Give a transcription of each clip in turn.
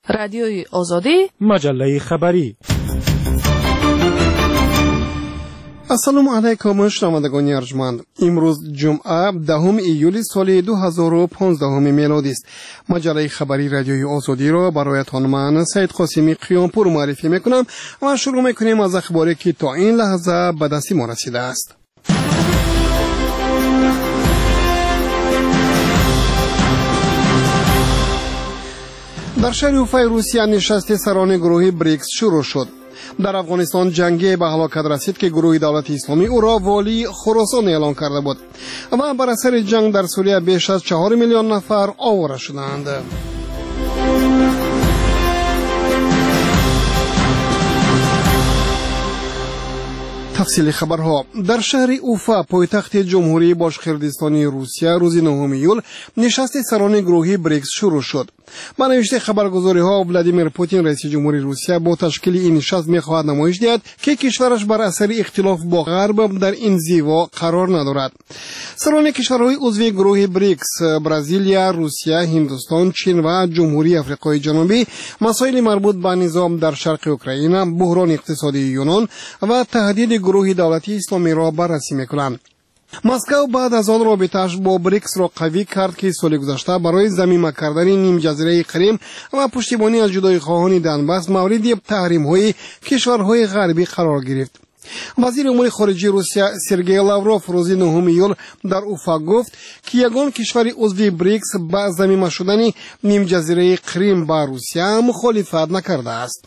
رادیوی آزادی، مجله خبری. السلام علیکم شنوندگان ارجمند. امروز جمعه 10 ایول سال 2015 میلادی است. مجله خبری رادیوی آزادی را برایتان من سید قاسمی قیامپور معرفی میکنم و شروع میکنیم از اخباری که تا این لحظه به دست ما رسیده است. در شهر اوفای روسیه نشست سران گروه بریکس شروع شد. در افغانستان جنگی به هلاکت رسید که گروه دولت اسلامی او را والی خراسان اعلان کرده بود و بر اثر جنگ در سوریه بیش از 4 میلیون نفر آواره شدند. تفصیل خبرها. در شهر اوفا پایتخت جمهوری باشکردستانی روسیه روز 9 ایول نشست سران گروهی بریکس شروع شد. با نوشته خبرگزاری‌ها ولادیمیر پوتین رئیس جمهوری روسیه با تشکیل این نشست می‌خواهد نمایش دهد که کشورش بر اثر اختلاف با غرب در این زیوا قرار ندارد. سران کشورهای عضو گروه بریکس برزیلیا، روسیه، هندوستان، چین و جمهوری آفریقای جنوبی مسائل مربوط به نظام در شرق اوکراین، بحران اقتصادی یونان و تهدید گروه دولتی اسلامی را بررسی می‌کنند. مسکو بعد از آن رابطه‌اش با بریکس را قوی کرد که سال گذشته برای ضمیمه کردن نیم جزیره کریم و پشتیبانی از جدایی خواهان دنباس مورد تحریم‌های کشورهای غربی قرار گرفت. وزیر امور خارجه روسیه سرگئی لاوروف روز 9 ایول در اوفا گفت که یگان کشور عضو بریکس با ضمیمه شدن نیم جزیره کریم با روسیه مخالفت نکرده است.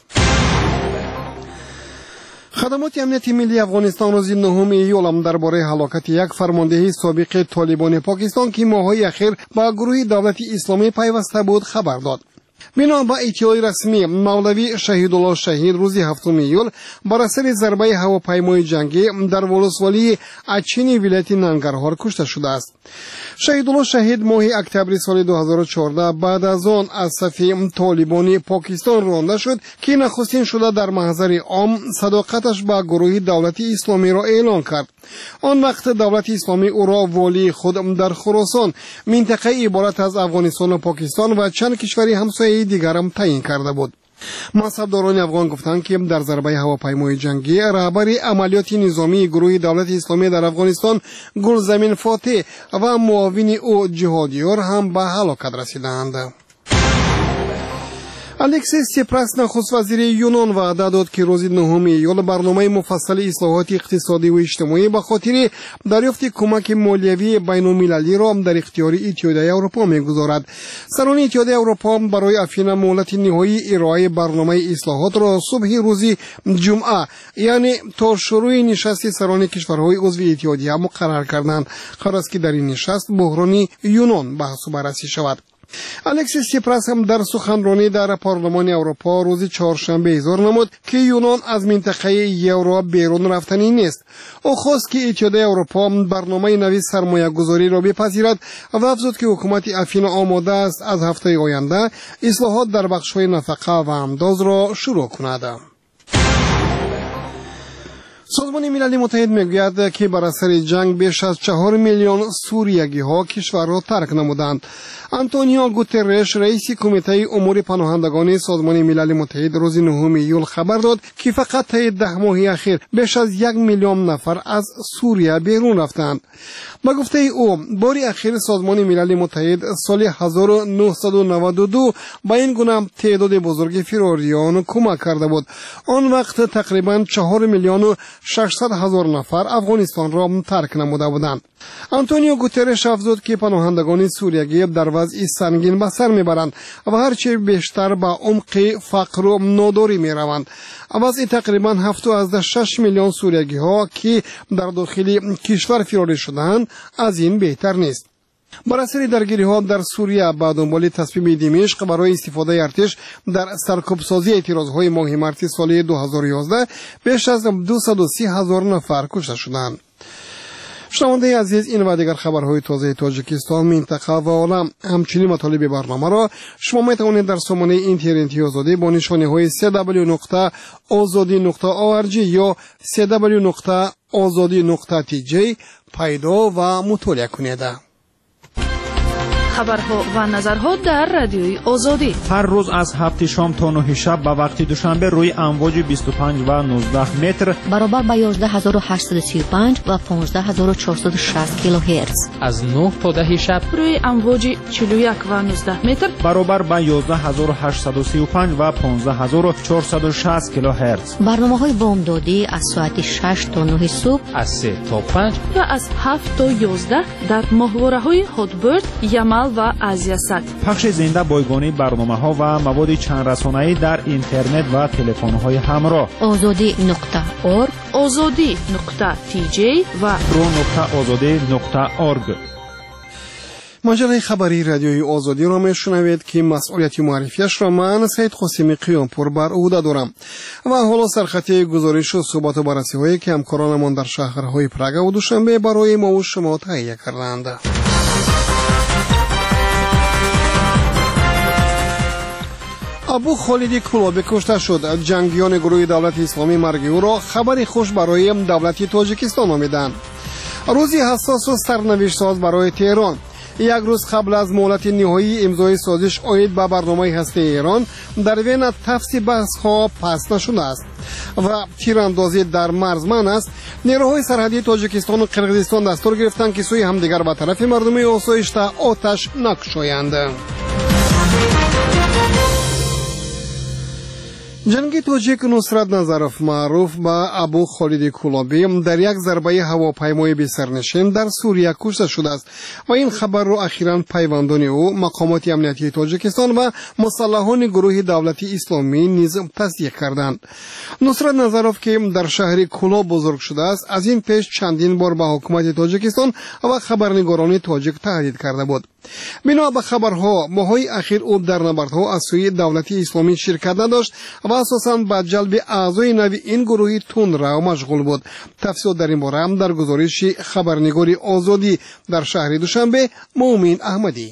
خدمات امنیتی ملی افغانستان روز 9 ایول درباره هلاکت یک فرمانده سابق طالبان پاکستان که ماه‌های اخیر با گروه دولت اسلامی پیوسته بود خبر داد. بنا به اطلاع رسمی مولوی شهیدالله شهید روز 7 ایول بر اثر ضربه هواپیمای جنگی در ولسوالی اچین ولایت ننگرهار کشته شده است. شهیدالله شهید ماه اکتبر سال 2014 بعد از آن از صف طالبان پاکستان رانده شد که نخستین شده در محضر عام صداقتش با گروه دولت اسلامی را اعلان کرد. آن وقت دولت اسلامی او را والی خود در خراسان، منطقه عبارت از افغانستان و پاکستان و چند کشوری همسایه دیگر هم تعیین کرده بود. منصبداران افغان گفتند که در ضربه هواپیمای جنگی رهبر عملیات نظامی گروه دولت اسلامی در افغانستان گلزمین فاتح و معاون او جهادیار هم به هلاکت رسیدند. الکسیس سیپراس نخست وزیر یونان وعده داد که روز 9 ایول برنامه مفصل اصلاحات اقتصادی و اجتماعی به خاطر دریافت کمک مالیوی بین‌المللی را در اختیار اتحادیه اروپا می‌گذارد. سران اتحادیه اروپا برای افین مهلت نهایی ارائه برنامه اصلاحات را صبح روز جمعه یعنی تا شروع نشست سران کشورهای عضو اتحادیه مقرر کردند. قرار است که در این نشست بحران یونان بحث و بررسی شود. الکسیس سیپراس هم در سخنرانی در پارلمان اروپا روز چهارشنبه اظهار نمود که یونان از منطقه یورو بیرون رفتنی نیست. او خواست که اتحادیه اروپا برنامه نوی سرمایه گذاری را بپذیرد و افزود که حکومت افین آماده است از هفته آینده اصلاحات در بخش‌های نفقه و امداد را شروع کند. سازمان ملل متحد میگوید که بر اثر جنگ بیش از 4 میلیون سوریگی ها کشور را ترک نمودند. آنتونیو گوترش رئیس کمیته امور پناهندگان سازمان ملل متحد روز 9 ایول خبر داد که فقط طی 10 ماه اخیر بیش از 1 میلیون نفر از سوریه بیرون رفتند. با گفته او باری اخیر سازمان ملل متحد سال 1992 با این گونه تعداد بزرگ فراریان کمک کرده بود. آن وقت تقریبا 4 میلیون و 600 هزار نفر افغانستان را ترک نموده بودند. آنتونیو گوترش افزود که پناهندگان سوریگی در وضع سنگین به سر میبرند و هرچه بیشتر به عمق فقر و ناداری میروند. وضع تقریبا 7.6 میلیون سوریگی ها که در داخل کشور فراری شدند از این بهتر نیست. بر اثر درگیری ها در سوریه با دنبال تصمیم دمشق برای استفاده ارتش در سرکوبسازی اعتراض های ماه مارس سال 2011 بیش از 230 هزار نفر کشته شدند. شنونده عزیز، این و دیگر خبرهای تازه تاجیکستان، منطقه و عالم همچنین مطالب برنامه را شما میتوانید در سامانه اینترنتی آزادی با نشانه های www.azadi.org یا www.azadi.tj پیدا و مطالعه کنید. خبرها و نظرها در رادیوی آزادی. هر روز از 7 شام تا 9 شب به وقت دوشنبه روی امواج 25 و 19 متر برابر با 11835 و 15460 کیلوهرتز. از 9 تا 10 شب روی امواج 41 و 19 متر برابر با 11835 و 15460 کیلوهرتز. برنامه‌های بامدادی از ساعت 6 تا 9 صبح، از 3 تا 5 و از 7 تا 11 در ماهواره‌های هاتبرد، یمل و آزیاسات. پخش زنده بایگانی برنامه‌ها و مواد چند رسانه‌ای در اینترنت و تلفن‌های همراه. azadi.org، azadi.tj و pro.azadi.org. مجله خبری رادیوی آزادی را میشنوید که مسئولیت معرفیش را من سید قاسمی قیامپور بر عهده دارم و حالا سرخطی گزارش و صحبت و بررسی هایی که همکارانمان در شهرهای پراگ و دوشنبه برای ما و شما تهیه کردند. ابو خالد کلابی کشته شد. جنگیان گروه دولت اسلامی مرگ او را خبری خوش برای دولت تاجیکستان نامیدند. روزی حساس و سرنوشت ساز برای تهران. یک روز قبل از مهلت نهایی امضای سازش عاید به برنامه هسته ایران در وین تفصیل بحث ها پس نشده است و تیراندازی در مرزمن است. نیروهای سرحدی تاجیکستان و قرقیزستان دستور گرفتند که سوی همدیگر به طرف مردم آسایشته آتش نکشایند. جنگی تاجیک نصرت نظرف معروف به ابو خالد کلابی در یک ضربه هواپیمای بی‌سرنشین در سوریه کشته شده است و این خبر را اخیراً پیوندان او مقامات امنیتی تاجیکستان و مسلحان گروه دولت اسلامی نیز تصدیق کردند. نصرت نظرف که در شهر کلا بزرگ شده است از این پیش چندین بار به حکومت تاجیکستان و خبرنگاران تاجیک تهدید کرده بود. بنا به خبرها ماهای اخیر او در نبردها از سوی دولت اسلامی شرکت نداشت و اساساً به جلب اعضای نوی این گروهی تندرو مشغول بود. تفصیلات در این باره هم در گزارش خبرنگار آزادی در شهر دوشنبه مومن احمدی.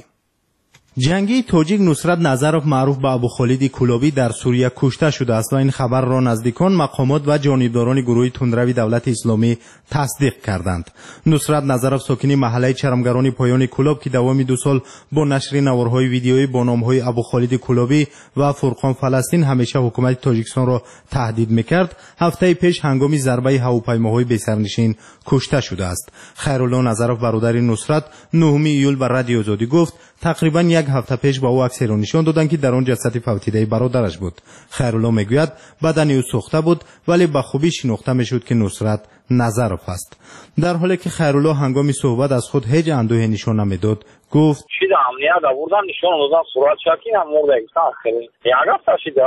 جنگی تاجیک نصرت نظرف معروف به ابو خالد کلابی در سوریه کشته شده است و این خبر را نزدیکان مقامات و جانبداران گروه تندروی دولت اسلامی تصدیق کردند. نصرت نظرف ساکن محله چرمگران پایان کلاب که دوام 2 سال با نشر نوارهای ویدیویی با نامهای ابو خالد کلابی و فرقان فلسطین همیشه حکومت تاجیکستان را تهدید میکرد، هفته پیش هنگام ضربه هواپیماهای بی‌سرنشین کشته شده است. خیرالله نظرف برادر نصرت 9 ایول بر رادیو آزادی گفت تقریبا یک هفته پیش با او عکسی را نشان دادند که در آن جسد فوتیده برادرش بود. خیرالله میگوید بدن او سوخته بود ولی به خوبی شناخته میشد که نصرت نظرف است. در حالی که خیرالله هنگام صحبت از خود هیچ اندوهی نشان نمیداد گفت چیده امنیت آوردن نشان دادن صورت شکی هم مرده ایستان خیلی یک هفته شده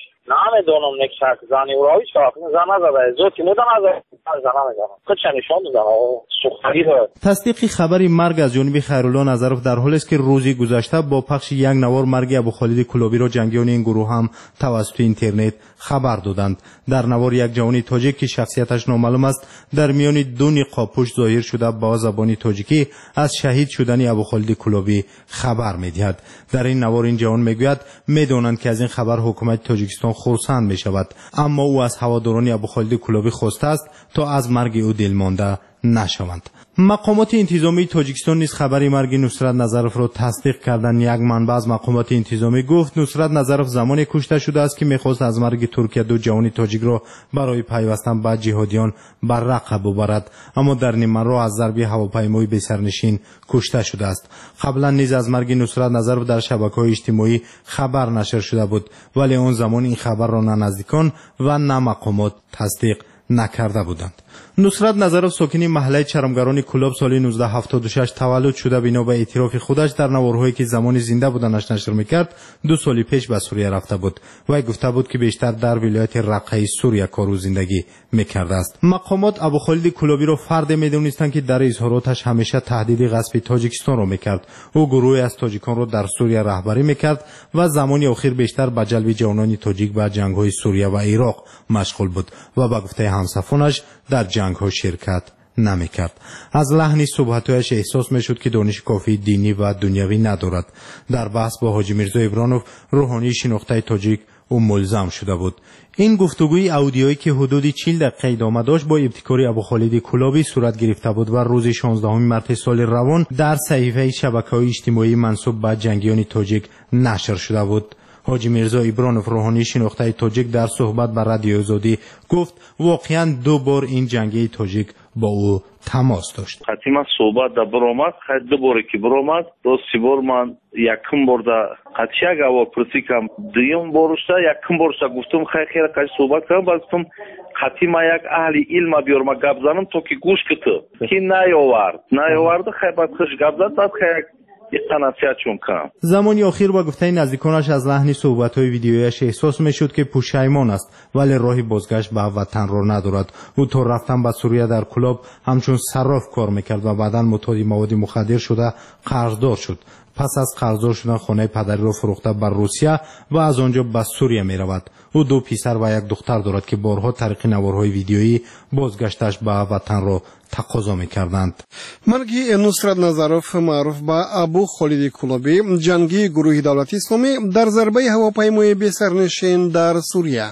نمیدونم نک شک زنی و راهی شاق زن نزده زوتی مودن زن نمیدونم کچه نشان دادن سوختگی دارد. تصدیق خبری مرگ از جانب خیرالله نظرف در حالی است که روزی گذشته با پخش یک نوار مرگ ابو خالد کلابی را جنگیان این گروه هم توسط اینترنت خبر دادند. در نوار یک جوان تاجیک که شخصیتش نامعلوم است در میان 2 نقاب پوش ظاهر شده با زبان تاجیکی از شهید شدن ابو خالد کلابی خبر می‌دهد. در این نوار این جوان میگوید میدانند که از این خبر حکومت تاجیکستان خرسند میشود، اما او از هواداران ابو خالد کلابی خواسته است تا از مرگ او دلمانده نشوند. مقامات انتظامی تاجیکستان نیز خبر مرگ نصرت نظرف را تصدیق کردند. یک منبع از مقامات انتظامی گفت نصرت نظرف زمانی کشته شده است که میخواست از مرگ ترکیه 2 جوان تاجیک را برای پیوستن به جهادیان بر رقب ببرد، اما در نیمه راه از ضربه هواپیمای بی‌سرنشین کشته شده است. قبلا نیز از مرگ نصرت نظرف در شبکه‌های اجتماعی خبر نشر شده بود ولی آن زمان این خبر را نه نزدیکان و نه مقامات تصدیق نکرده بودند. نصرت نظرف ساکن محله چرمگران کلاب سال 1976 تولد شده. بنا به اعتراف خودش در نوارهایی که زمان زنده بودنش نشر میکرد 2 سال پیش به سوریه رفته بود و گفته بود که بیشتر در ولایت رقه سوریه کار و زندگی میکرده است. مقامات ابو خالد کلابی را فرد میدونستند که در اظهاراتش همیشه تهدید غصب تاجیکستان را میکرد. او گروهی از تاجیکان را در سوریه رهبری میکرد و زمانی اخیر بیشتر به جلب جوانان تاجیک به جنگ‌های سوریه و عراق مشغول بود و به گفته همسفانش در جنگ‌ها شرکت نمیکرد. از لحن صحبت‌هایش احساس میشد که دانش کافی دینی و دنیوی ندارد. در بحث با حاجی میرزا ابرانوف، روحانی شناخته تاجیک، او ملزم شده بود. این گفتگوی اودیویی که حدود 40 دقیقه ادامه داشت با ابتکار ابو خالد کلابی صورت گرفته بود و روز 16 مارس سال روان در صحیفه شبکه‌های اجتماعی منسوب به جنگیان تاجیک نشر شده بود. حاجی میرزا ابرانوف، روحانی شناخته تاجیک، در صحبت با رادیو آزادی گفت واقعا 2 بار این جنگی تاجیک با او تماس داشت. قدیما صحبت دا برآمد، خیلی 2 باری که برآمد، 2-3 بار من یکم بار دا قطعی اگه پرسیدم، دوم بارش دا یکم بارش گفتم خیلی قش صحبت کردم، بعد گفتم قدیما یک اهل علم بیار ما گپ زنم تو که گوش کته که نیاورد خیلی بعد خوش گپ زد، بعد خیلی زمانی آخر با گفته نزدیکانش از لحن صحبت‌های ویدیویش احساس می‌شد که پشیمان است ولی راهی بازگشت به وطن را ندارد. او تا رفتن به سوریه در کلاب همچون صراف کار می‌کرد و بعداً معتاد مواد مخدر شده قرضدار شد. پس از قرضدار شدن خانه پدری را فروخته بر روسیه و از آنجا به سوریه می‌رود. او 2 پسر و 1 دختر دارد که بارها طریق نوارهای ویدیویی بازگشتش به وطن را تقاضا می‌کردند. مرگ نصرت نظروف معروف به ابو خالد کلابی، جنگی گروه دولت اسلامی، در ضربه هواپیمای بی سرنشین در سوریه.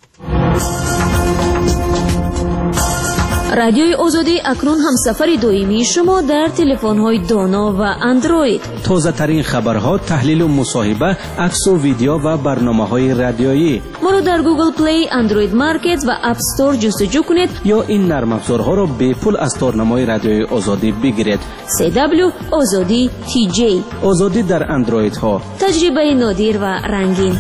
رادیوی آزادی اکنون همسفر دائمی شما در تلفن‌های دانا و اندروید. تازه ترین خبرها، تحلیل و مصاحبه، عکس و ویدیو و برنامه‌های رادیویی. ما را در گوگل پلی، اندروید مارکت و اپ استور جستجو کنید یا این نرم افزارها را به پول از تارنمای رادیوی آزادی بگیرید. CW آزادی TJ، آزادی در اندروید ها، تجربه نادر و رنگین.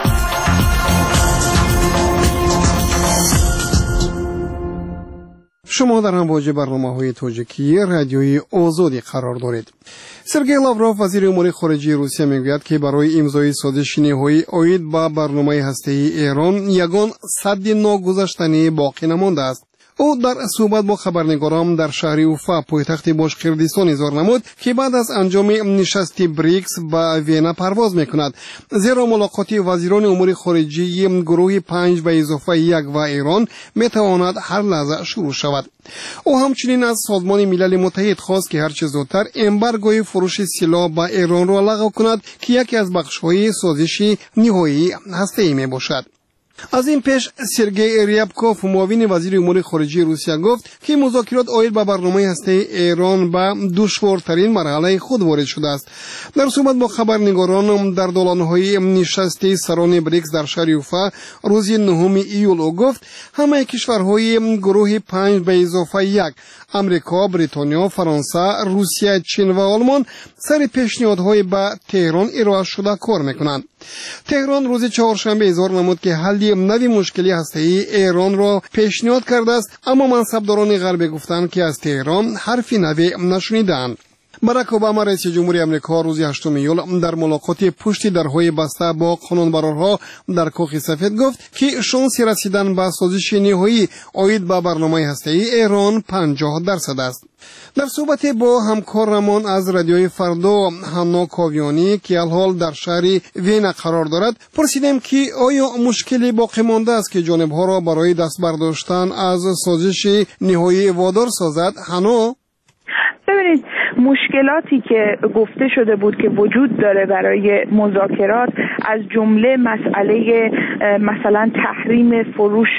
شما در امواج برنامه‌های تاجیکی رادیوی آزادی قرار دارید. سرگئی لاوروف، وزیر امور خارجه روسیه، میگوید که برای امضای سازش نهایی عاید به برنامه هسته‌ای ایران یگان سد ناگذشتنی باقی نمانده است. او در صحبت با خبرنگاران در شهر اوفا، پایتخت باشقردستان، اظهار نمود که بعد از انجام نشست بریکس به وینا پرواز میکند، زیرا ملاقات وزیران امور خارجه گروه 5 به اضافه 1 و ایران میتواند هر لحظه شروع شود. او همچنین از سازمان ملل متحد خواست که هرچه زودتر امبارگوی فروش سلاح به ایران را لغو کند که یکی از بخش‌های سازش نهایی هسته‌ای میباشد. از این پیش سرگئی ریابکوف، معاون وزیر امور خارجه روسیه، گفت که مذاکرات عاید به برنامه هسته‌ای ایران به دشوارترین مرحله خود وارد شده است. در صحبت با خبرنگاران در دالان‌های نشست سران بریکس در شهر اوفا روز 9 ایول، او گفت همه کشورهای گروه 5 به اضافه 1 امریکا، بریتانیا، فرانسه، روسیه، چین و آلمان سر پیشنهادهای به تهران ارائه شده کار میکنند. تهران روز چهارشنبه اظهار نمود که حل نوی مشکلی هسته‌ای ایران را پیشنهاد کرده است، اما منصبداران غربی گفتند که از تهران حرفی نوی نشنیدند. باراک اوباما، رئیس جمهوری آمریکا، روز 8 ایول در ملاقات پشت درهای بسته با قانونبرارها در کاخ سفید گفت که شانس رسیدن به سازش نهایی عاید به برنامه هسته‌ای ایران 50% است. در صحبت با همکارمان از رادیوی فردا، حنا کاویانی که الحال در شهر وینا قرار دارد، پرسیدیم که آیا مشکلی باقی مانده است که جانب‌ها را برای دست برداشتن از سازش نهایی وادار سازد؟ حنا: ببینید، مشکلاتی که گفته شده بود که وجود داره برای مذاکرات، از جمله مسئله مثلا تحریم فروش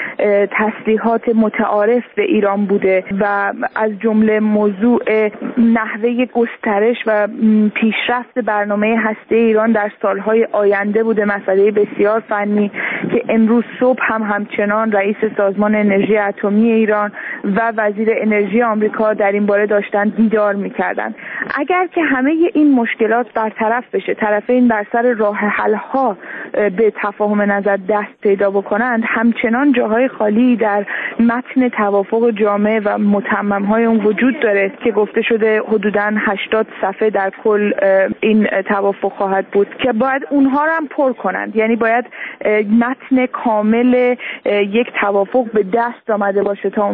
تسلیحات متعارف به ایران بوده و از جمله موضوع نحوه گسترش و پیشرفت برنامه هسته ایران در سالهای آینده بوده، مسئله بسیار فنی که امروز صبح همچنان رئیس سازمان انرژی اتمی ایران و وزیر انرژی آمریکا در این باره داشتن دیدار می‌کردند. اگر که همه این مشکلات برطرف بشه، طرفین بر سر راه حل‌ها به تفاهم نظر دست پیدا بکنند، همچنان جاهای خالی در متن توافق جامع و متمم‌های اون وجود داره که گفته شده حدوداً 80 صفحه در کل این توافق خواهد بود که باید اونها رو هم پر کنند. یعنی باید متن کامل یک توافق به دست آمده باشه تا اونها بتونن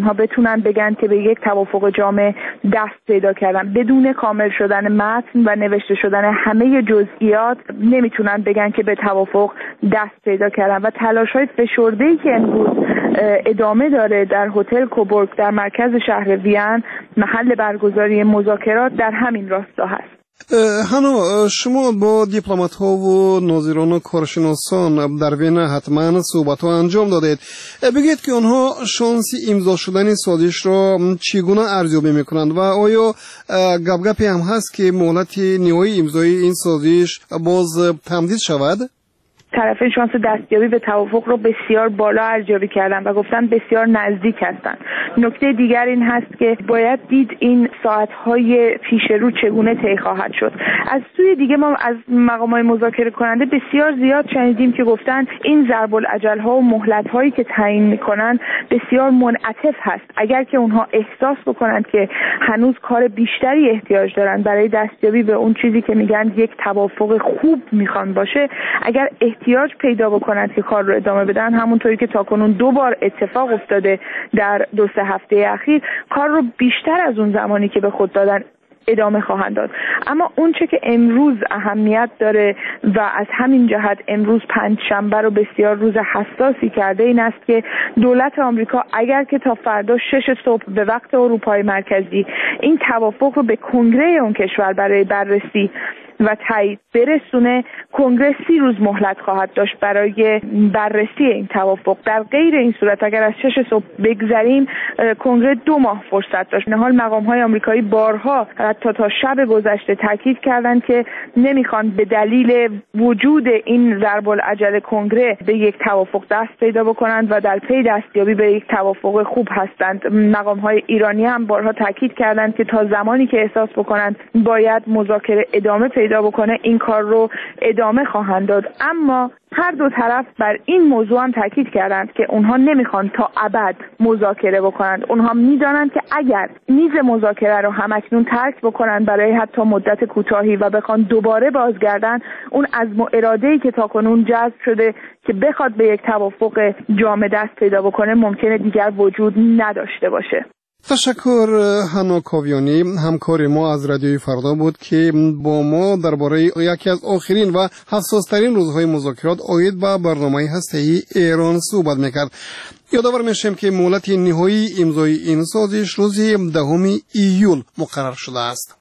میتونن بگن که به یک توافق جامع دست پیدا کردن. بدون کامل شدن متن و نوشته شدن همه جزئیات نمیتونن بگن که به توافق دست پیدا کردن و تلاش‌های فشرده‌ای که امروز ادامه داره در هتل کوبورگ در مرکز شهر وین محل برگزاری مذاکرات در همین راستا هست. هانو، شما با دیپلمات ها و ناظران و کارشناسان در وین حتما صحبت ها انجام دادید. بگید که آنها شانسی امضا شدن سازش را چگونه ارزیابی میکنند و آیا گپگپی هم هست که مهلت نهایی امضای این سازش باز تمدید شود؟ طرفین شانس دستیابی به توافق رو بسیار بالا ارزیابی کردن و گفتن بسیار نزدیک هستند. نکته دیگر این هست که باید دید این ساعت‌های پیش رو چگونه طی خواهد شد. از سوی دیگه ما از مقام‌های مذاکره کننده بسیار زیاد شنیدیم که گفتن این ضرب العجل‌ها و مهلت‌هایی که تعیین می‌کنن بسیار منعطف هست. اگر که اونها احساس بکنند که هنوز کار بیشتری احتیاج دارن برای دستیابی به اون چیزی که میگن یک توافق خوب میخوان باشه، اگر احتیاج پیدا بکنند که کار رو ادامه بدن، همونطوری که تاکنون 2 بار اتفاق افتاده در 2-3 هفته اخیر، کار رو بیشتر از اون زمانی که به خود دادن ادامه خواهند داد. اما اون چه که امروز اهمیت داره و از همین جهت امروز پنجشنبه رو بسیار روز حساسی کرده این است که دولت آمریکا اگر که تا فردا 6 صبح به وقت اروپای مرکزی این توافق رو به کنگره اون کشور برای بررسی و تایید برسونه، کنگره 30 روز مهلت خواهد داشت برای بررسی این توافق. در غیر این صورت اگر از 6 صبح بگذریم، کنگره 2 ماه فرصت داشت. به حال مقام‌های آمریکایی بارها حتی تا شب گذشته تاکید کردند که نمیخوان به دلیل وجود این ضرب العجل کنگره به یک توافق دست پیدا بکنند و در پی دستیابی به یک توافق خوب هستند. مقام‌های ایرانی هم بارها تاکید کردند که تا زمانی که احساس بکنند باید مذاکره ادامه پیدا بکنه این کار رو ادامه خواهند داد. اما هر دو طرف بر این موضوع هم تاکید کردند که اونها نمیخوان تا ابد مذاکره بکنند. اونها میدانند که اگر میز مذاکره رو همکنون ترک بکنند برای حتی مدت کوتاهی و بخوان دوباره بازگردن، اون عزم و اراده‌ای که تاکنون جذب شده که بخواد به یک توافق جامع دست پیدا بکنه ممکنه دیگر وجود نداشته باشه. تشکر هانا کاویانی، همکار ما از رادیوی فردا بود که با ما درباره یکی از آخرین و حساس‌ترین روزهای مذاکرات عاید به برنامه هسته‌ای ایران صحبت می‌کرد. یادآور میشیم که مهلت نهایی امضای این سازش روز 10 ایول مقرر شده است.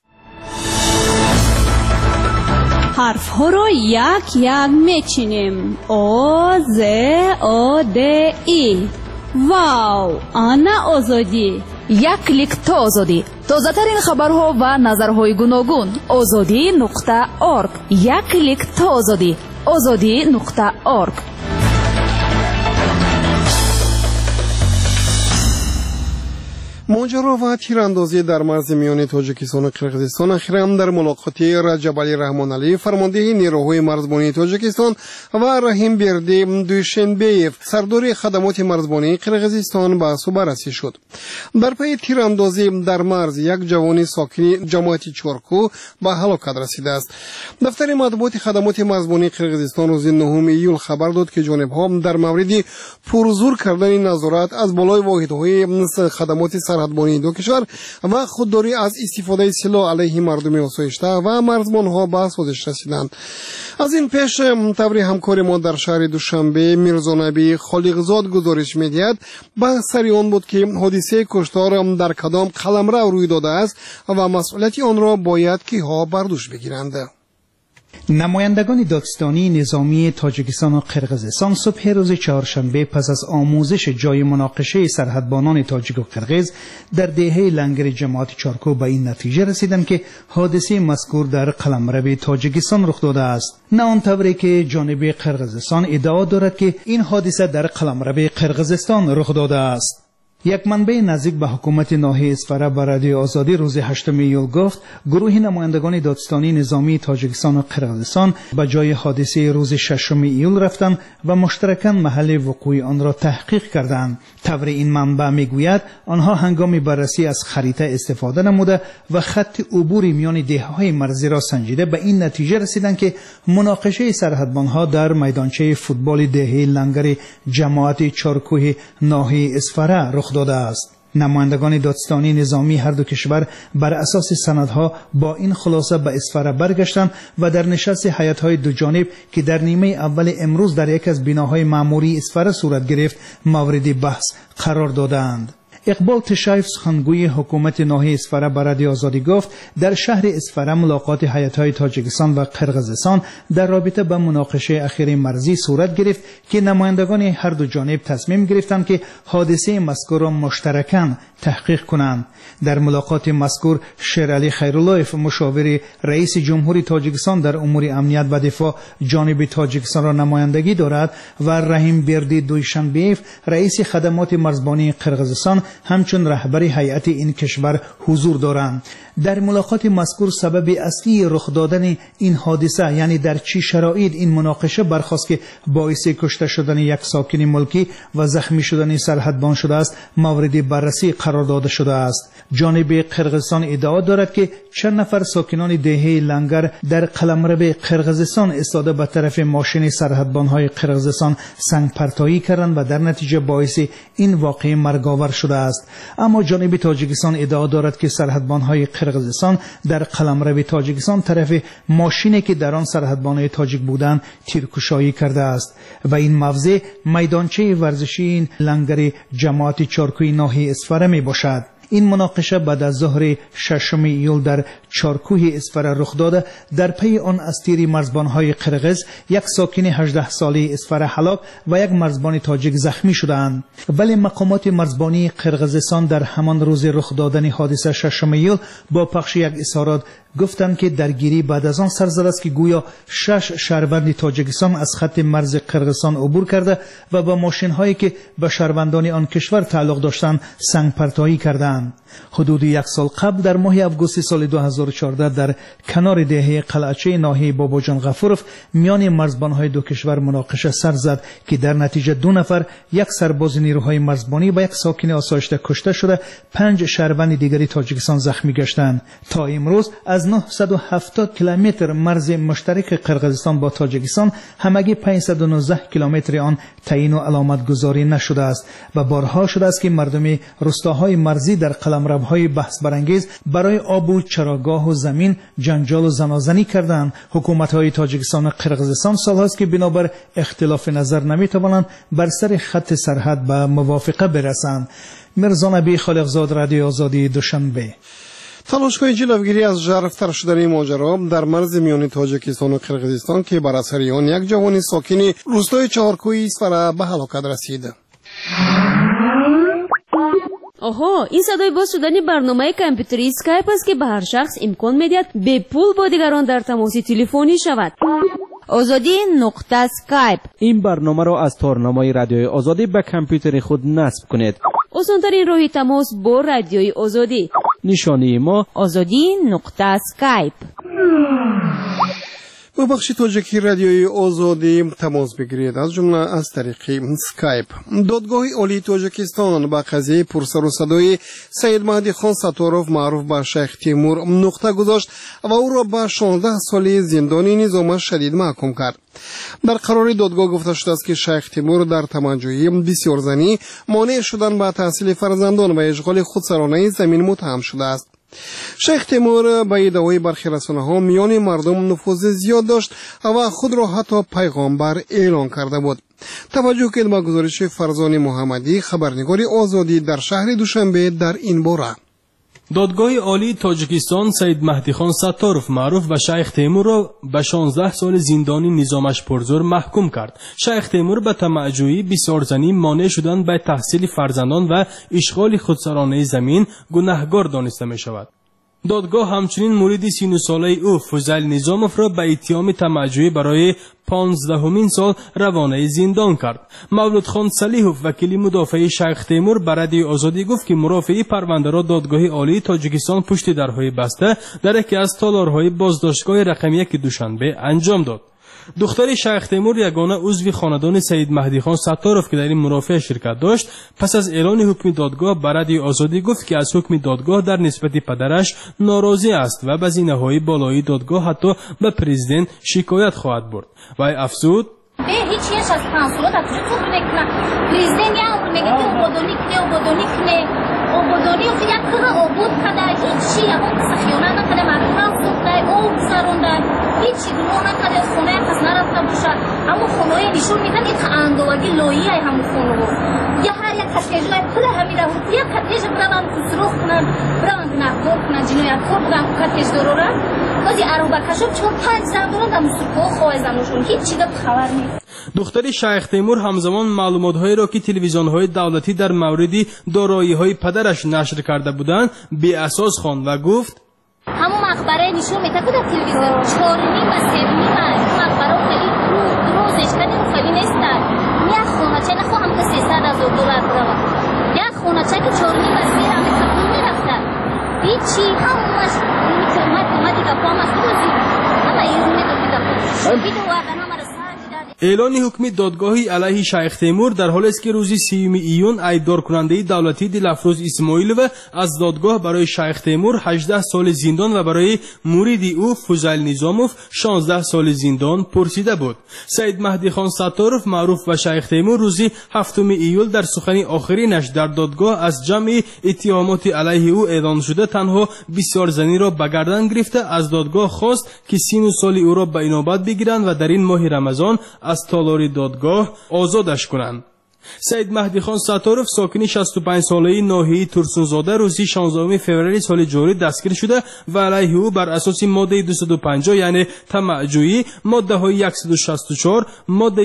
حرف ها رو یک یک میچینیم. او ز او د ای. واو، آنا آزادی. یک کلیک تا آزادی. تازه ترین خبرها و نظرهای گوناگون. azadi.org. یک کلیک تا آزادی. azadi.org. ماجرا و تیراندازی در مرز میان تاجیکستان و قرقیزستان اخیراً در ملاقات رجب علی رحمان علی فرمانده نیروهای مرزبانی تاجیکستان و رحیم بیردی دوشنبیف سردار خدمات مرزبانی قرقیزستان بحث و بررسی شد. در پی تیراندازی در مرز یک جوان ساکن جماعت چارکو به هلاکت رسیده است. دفتر مطبوعات خدمات مرزبانی قرقیزستان روز 9 ایول خبر داد که جانب‌ها در مورد پرزور کردن نظارت از بالای واحدهای خدمات سرحدبانی دو کشور و خودداری از استفاده سلاح علیه مردم آسایشته و مرزبانها به سازش رسیدند. از این پیش تبری همکار ما در شهر دوشنبه میرزا نبی خالقزاد گزارش می‌دهد بحث سر آن بود که حادثه کشتار در کدام قلمرو روی داده است و مسئولیت آن را باید کیها بر دوش بگیرند. نمایندگان دادستانی نظامی تاجیکستان و قرقیزستان صبح روز چهارشنبه پس از آموزش جای مناقشه سرحدبانان تاجیک و قرقیز در دهه لنگر جماعت چارکو به این نتیجه رسیدند که حادثه مذکور در قلمرو تاجیکستان رخ داده است. نه آن طوری که جانب قرقیزستان ادعا دارد که این حادثه در قلمرو قرقیزستان رخ داده است. یک منبع نزدیک به حکومت ناحیه اسفره به رادیو آزادی روز 8 ایول گفت گروه نمایندگان دادستانی نظامی تاجیکستان و قرقیزستان به جای حادثه روز 6 ایول رفتند و مشترکاً محل وقوع آن را تحقیق کردند. طور این منبع میگوید آنها هنگام بررسی از خریطه استفاده نموده و خط عبور میان دهه‌های مرزی را سنجیده به این نتیجه رسیدند که مناقشه سرحدبانها در میدانچه فوتبال دهه لنگر جماعت چارکوه ناحیه اسفره رخ داده است. نمایندگان دادستانی نظامی هر دو کشور بر اساس سندها با این خلاصه به اسفره برگشتند و در نشست هیئت‌های دو جانب که در نیمه اول امروز در یک از بناهای معموری اسفره صورت گرفت مورد بحث قرار دادند. اقبال تشایف سخنگوی حکومت ناحیه اسفره به رادیو آزادی گفت در شهر اسفره ملاقات هیئت‌های تاجیکستان و قرقیزستان در رابطه با مناقشه اخیر مرزی صورت گرفت که نمایندگان هر دو جانب تصمیم گرفتند که حادثه مذکور را مشترکاً تحقیق کنند. در ملاقات مذکور شیرعلی خیراللهیف مشاور رئیس جمهوری تاجیکستان در امور امنیت و دفاع جانب تاجیکستان را نمایندگی دارد و رحیم بردی دویشنبیف رئیس خدمات مرزبانی قرقیزستان همچون رهبر هیئت این کشور حضور دارند. در ملاقات مذکور سبب اصلی رخ دادن این حادثه یعنی در چه شرایط این مناقشه برخاست که باعث کشته شدن یک ساکن ملکی و زخمی شدن سرحدبان شده است مورد بررسی قرار داده شده است. جانب قرقیزستان ادعا دارد که چند نفر ساکنان دهه لنگر در قلمرو قرقیزستان ایستاده به طرف ماشین سرحدبان‌های قرقیزستان سنگ پرتایی کردند و در نتیجه باعث این واقعه مرگاور شده است. اما جانب تاجیکستان ادعا دارد که سرحدبان‌های قرقیزستان در قلمرو تاجیکستان طرف ماشینی که در آن سرحدبان‌های تاجیک بودند تیرکشایی کرده است و این موضع میدانچه ورزشی لنگر جماعت چارکوی ناحیه اسفره می باشد. این مناقشه بعد از ظهر 6 ایول در چارکوه اسفره رخ داده. در پی آن از تیر مرزبان‌های قرقیز یک ساکن 18 ساله اسفره هلاک و یک مرزبان تاجیک زخمی شدند. ولی مقامات مرزبانی قرقیزستان در همان روز رخ دادن حادثه 6 ایول با پخش یک اظهارات گفتند که درگیری بعد از آن سر زده است که گویا 6 شهروند تاجیکستان از خط مرز قرقیزستان عبور کرده و با ماشین‌هایی که به شهروندان آن کشور تعلق داشتند سنگ پرتایی کردند. حدود یک سال قبل در ماه آگوست سال 2014 در کنار دهه قلعچه ناحیه باباجان غفورف میان مرزبان‌های دو کشور مناقشه سر زد که در نتیجه 2 نفر، یک سرباز نیروهای مرزبانی و یک ساکن آسایشته کشته شده، 5 شهروند دیگری تاجیکستان زخمی گشتند. تا امروز از 970 کیلومتر مرز مشترک قرقیزستان با تاجیکستان همگی 519 کیلومتر آن تعیین و علامت گذاری نشده است و بارها شده است که مردم روستاهای مرزی در قلمروهای بحث برانگیز برای آب و چراگاه و زمین جنجال و زنازنی کردند. حکومت‌های تاجیکستان و قرقیزستان سال‌هاست که بنابر اختلاف نظر نمی‌توانند بر سر خط سرحد به موافقه برسند. مرزا نبی خالقزاد، رادیو آزادی، دوشنبه. تلاش‌های جلوگیری از ژرف‌تر شدن ماجرا در مرز میان تاجیکستان و قرقیزستان که بر اثر آن یک جوان ساکن روستای چهارکوی اسفره به هلاکت رسید. آها، این صدای باز شدن برنامه کامپیوتری اسکایپ است که به هر شخص امکان می‌دهد به پول با دیگران در تماس تلفنی شود. آزادی نقطه اسکایپ. این برنامه را از تارنمای رادیوی آزادی به کامپیوتر خود نصب کنید. آسان‌ترین راه تماس با رادیوی آزادی. نشانی ما آزادی نقطه اسکایپ. با بخش تاجیکی رادیوی آزادی تماس بگیرید، از جمله از طریق اسکایپ. دادگاه عالی تاجیکستان با قضیه پرسر و صدای سید مهدی خان ستاروف معروف به شیخ تیمور نقطه گذاشت و او را به 16 سال زندان نظام شدید محکوم کرد. در قرار دادگاه گفته شده است که شیخ تیمور در تمجوی بسیار زنی، مانع شدن به تحصیل فرزندان و اشغال خودسرانه زمین متهم شده است. شیخ تیمور به ادعای برخی رسانه‌ها میان مردم نفوذ زیاد داشت و خود را حتی پیغامبر اعلان کرده بود. توجه کنید به گزارش فرزان محمدی، خبرنگار آزادی در شهر دوشنبه در این باره. دادگاه عالی تاجیکستان سید مهدی خان ستاروف معروف به شیخ تیمور را به 16 سال زندانی نظامش پرزور محکوم کرد. شیخ تیمور به طمع‌جویی، بسیارزنی، مانع شدن به تحصیل فرزندان و اشغال خودسرانه زمین گناهکار دانسته می شود. دادگاه همچنین مرید 39 ساله او فضل نظاموف را به اتهام طمع‌جویی برای 15مین سال روانه زندان کرد. مولود خان صلیحوف وکیل مدافع شیخ تیمور به رادیو آزادی گفت که مرافعی پرونده را دادگاه عالی تاجیکستان پشت درهای بسته در یکی از تالارهای بازداشتگاه رقم 1 دوشنبه انجام داد. دختر شیخ تیمور یگانه عضو خاندان سید مهدی خان ستاروف که در این مرافعه شرکت داشت، پس از اعلان حکم دادگاه به رادیو آزادی گفت که از حکم دادگاه در نسبت پدرش ناراضی است و به زینه‌های بالایی دادگاه حتی به پرزیدنت شکایت خواهد برد. و افزود به هیچ یش از کنسولات از تو میگن پرزیدنت یا میگه که obodonlik آبادانی و یک کار آباد کده هیچی اون سخیانه نکده مردم را سوخته آب گذرانده هیچی گناه نکده خونه کس نرفته باشه اما خونه نشون میدن این اندوگی لایی های همون خونه یا هر یک کتیج های پل همیده و یک کتیج برادن تصرف کنن برادن گناهکار کنن جنایتکار بودن کتیج دارورن بازی عروبه کشب 4-5 زن دارن در مسلکو خواه زنوشون هیچی گپ خبر نیست. دختر شیخ تیمور همزمان معلومات‌هایی را که تلویزیون‌های دولتی در مورد دارایی‌های پدرش نشر کرده بودند بی اساس خواند و گفت همون مقبره نشون میده که در تلویزیون 4.5 و 3.5 مقبره خیلی روزش کنی و خیلی نیستن یک خونچه نخواهم که 300,000 دلار برود یک خونچه که 4.5 و 3 هم کپون میرفتن هیچی همونش اومدی که پام از روزی همه ایرونی دو دیگه شبید و وردن همه رسال اعلان حکمی دادگاهی علیه شیخ تیمور در حالی است که روز 30 ایون ایدار کننده دولتی دلافروز اسماعیلوف از دادگاه برای شیخ تیمور 18 سال زندان و برای مرید او فضیل نظاموف 16 سال زندان پرسیده بود. سید مهدی خان ستارov معروف به شیخ تیمور روز 7 ایول در سخن آخرینش در دادگاه از جمع اتهامات علیه او اعلان شده تنها بسیار زنی را به گردن گرفته از دادگاه خواست که 30 سال او را به اینابت بگیرند و در این ماه رمضان از تالار دادگاه آزادش کنند. سید مهدی خان ستارov ساکن 65 ساله ناحیه ترسونزاده روز 16 فوریه سال جاری دستگیر شده و علیه او بر اساس ماده 250 یعنی طمع‌جویی، ماده های 164 ماده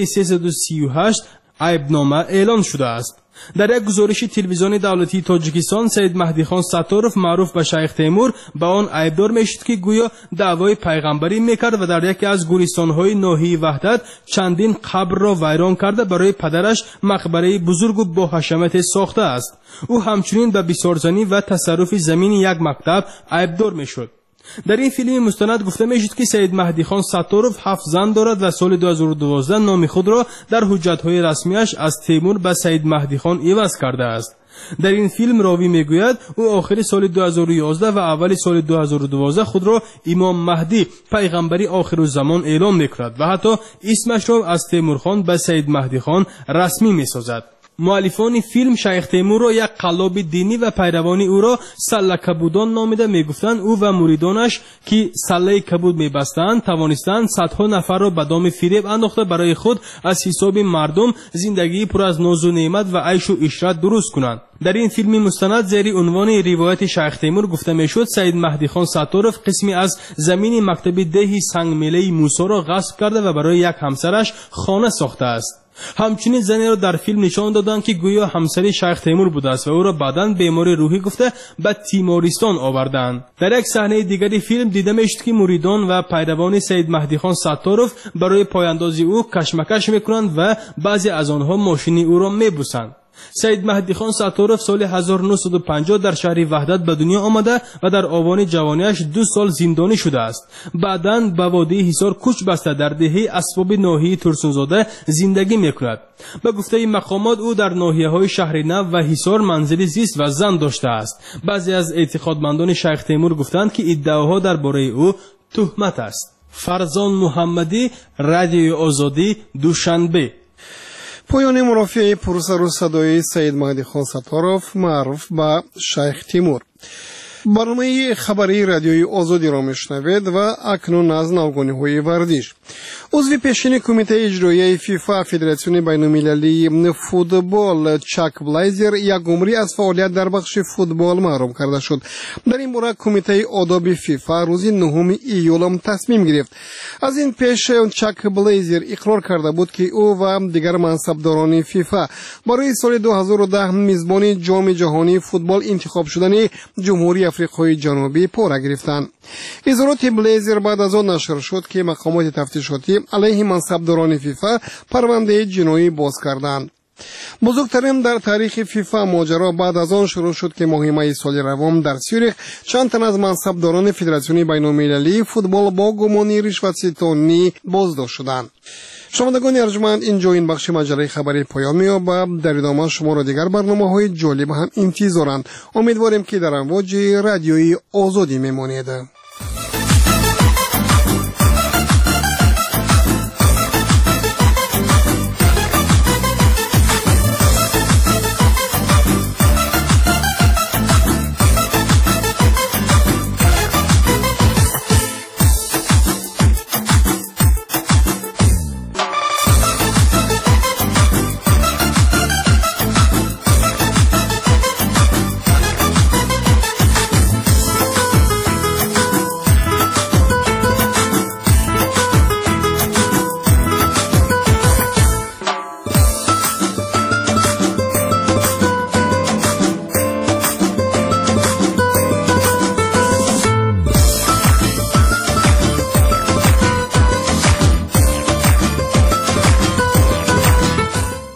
338 عیبنامه اعلان شده است. در یک گزارش تلویزیون دولتی تاجیکستان سید مهدی خان ستارov معروف به شیخ تیمور به آن عیبدار میشد که گویا دعوای پیغمبری میکرد و در یکی از گورستان‌های ناحیه وحدت چندین قبر را ویران کرده برای پدرش مقبره بزرگ و با حشمت ساخته است. او همچنین به بسیارزنی و تصرف زمین یک مکتب عیبدار میشد. در این فیلم مستند گفته میشد که سید مهدی خان ستارov 7 زن دارد و سال 2012 نام خود را در حجت‌های رسمیش از تیمور به سید مهدی خان عوض کرده است. در این فیلم راوی میگوید او آخر سال 2011 و اول سال 2012 خود را امام مهدی پیغمبری آخرالزمان اعلام میکند و حتی اسمش را از تیمور خان به سید مهدی خان رسمی میسازد. مؤلفان فیلم شیخ تیمور را یک قلاب دینی و پیروان او را سله کبودان نامیده میگفتند. او و مریدانش که سله کبود میبستند توانستند صدها نفر را به دام فریب انداخته برای خود از حساب مردم زندگی پر از ناز و نعمت و عیش و عشرت درست کنند. در این فیلم مستند زیر عنوان روایت شیخ تیمور گفته میشد سید مهدی خان ستارov قسمی از زمین مکتب ده سنگ میله موسی را غصب کرده و برای یک همسرش خانه ساخته است. همچنین زنی را در فیلم نشان دادند که گویا همسری شیخ تیمور بوده است و او را بعداً بیماری روحی گفته به تیمارستان آوردند. در یک صحنه دیگری فیلم دیده میشد که مریدان و پیروان سید مهدی خان ستارov برای پایاندازی او کشمکش میکنند و بعضی از آنها ماشین او را میبوسند. سید مهدی خان ستارov سال 1950 در شهر وحدت به دنیا آمده و در آوان جوانیش 2 سال زندانی شده است. بعداً به وادی حصار کوچ بسته در دهه اسباب ناحیه ترسونزاده زندگی میکند. به گفته مقامات او در ناحیه‌های شهر نو و حصار منزل زیست و زن داشته است. بعضی از اعتقادمندان شیخ تیمور گفتند که ادعاها درباره او تهمت است. فرزان محمدی، رادیو آزادی، دوشنبه. پایان مرافعه پرسر و صدای سید مهدی خان ستارov معروف به شیخ تیمور. برنامه خبری رادیوی آزادی را میشنوید و اکنون از نوگانی‌های ورزش. عضو پیشین کمیته اجرایی فیفا فدراسیون بین‌المللی فوتبال چاک بلایزر یک عمری از فعالیت در بخش فوتبال محروم کرده شد. در این باره کمیته آداب فیفا روز 9 ایول تصمیم گرفت. از این پیش چاک بلایزر اقرار کرده بود که او و دیگر منصبداران فیفا برای سال 2010 میزبان جام جهانی فوتبال انتخاب شدن جمهوری آفریقای جنوبی پورا گرفتند. اظهارات بلایزر بعد از آن نشر شد که مقامات تفتیشاتی علیه منصبداران فیفا پرونده جنایی باز کردند. بزرگترین در تاریخ فیفا ماجرا بعد از آن شروع شد که ماه می سال روان در سوریخ چند تن از منصبداران فدراسیون بین‌المللی فوتبال با گمان رشوه‌ستانی بازداشت شدند. شنوندگان ارجمند، اینجا این بخش مجله خبری پایان می‌یابد. در ادامه شما را دیگر برنامه‌های جالب هم انتظارند. امیدواریم که در امواج رادیوی آزادی میمانید.